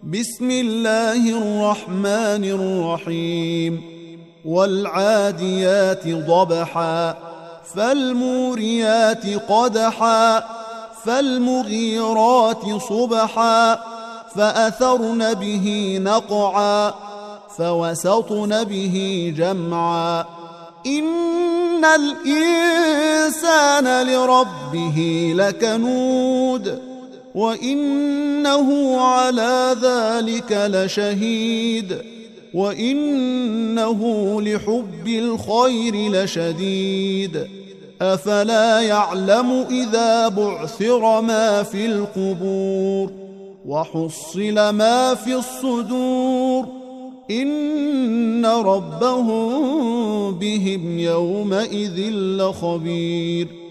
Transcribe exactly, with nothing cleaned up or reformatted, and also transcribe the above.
بسم الله الرحمن الرحيم والعاديات ضبحا فالموريات قدحا فالمغيرات صبحا فأثرن به نقعا فوسطن به جمعا إن الإنسان لربه لكنود وإنه على ذلك لشهيد وإنه لحب الخير لشديد أفلا يعلم إذا بعثر ما في القبور وحصل ما في الصدور إن ربهم بهم يومئذ لخبير